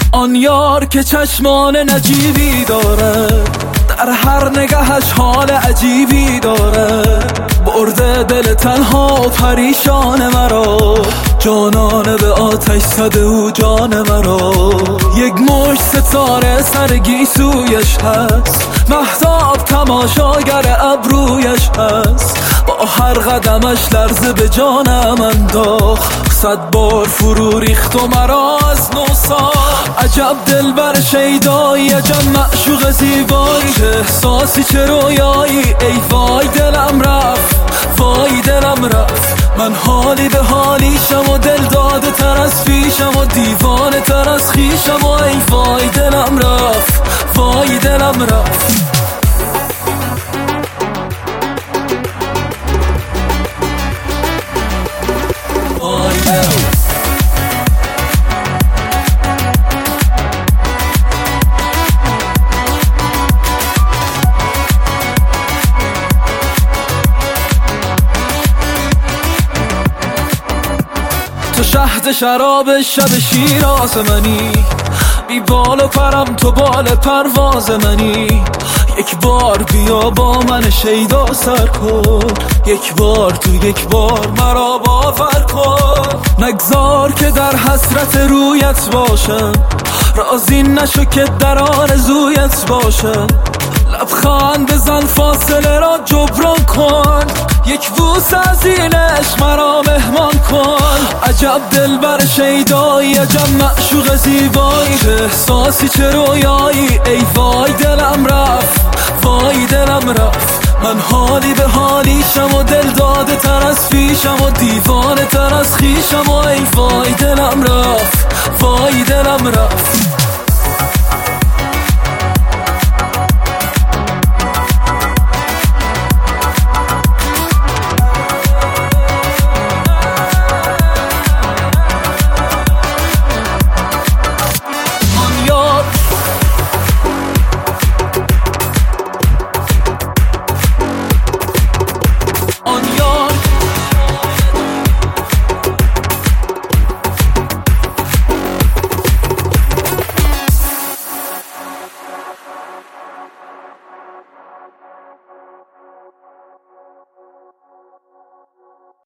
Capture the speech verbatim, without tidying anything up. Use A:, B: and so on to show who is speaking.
A: آن یار که چشمان نجیبی داره، در هر نگهش حال عجیبی داره، برده دل تنها و پریشان مرا، جانانه به آتش زده و جان مرا. یک مشت ستاره سر گیسویش هست، مهتاب تماشاگر ابرویش هست، با هر قدمش لرزه به جانم انداخت، صد بار فرو ریخت و مرا از نو ساخت. عجب دلبر شیدایی، عجب معشوق زیبایی، چه احساسی چه رویایی، ای وای دلم رفت، وای دلم رفت. من حالی به حالیشم و دل داده تر از پیشم و دیوانه تر از خیشم و ای وای دلم رفت، وای دلم رفت. وای دلم تو شهد شراب شب شیراز منی، بی بال و پرم تو بال پرواز منی. یک بار بیا با من شیدا سر کن، یک بار تو یک بار مرا باور کن. نگذار که در حسرت رویت باشم، راضی نشو که در آرزویت باشم. لبخند بزن فاصله را جبران کن، یک بوس از این عشق مرا مهمان کن. عجب دلبر شیدایی، عجب معشوق زیبایی، چه احساسی چه رویایی، ای وای دلم رفت، وای دلم رفت. من حالی به حالیشم و دل داده تر از پیشم و دیوانه تر از خیشم و ای وای دلم رفت، وای دلم رفت.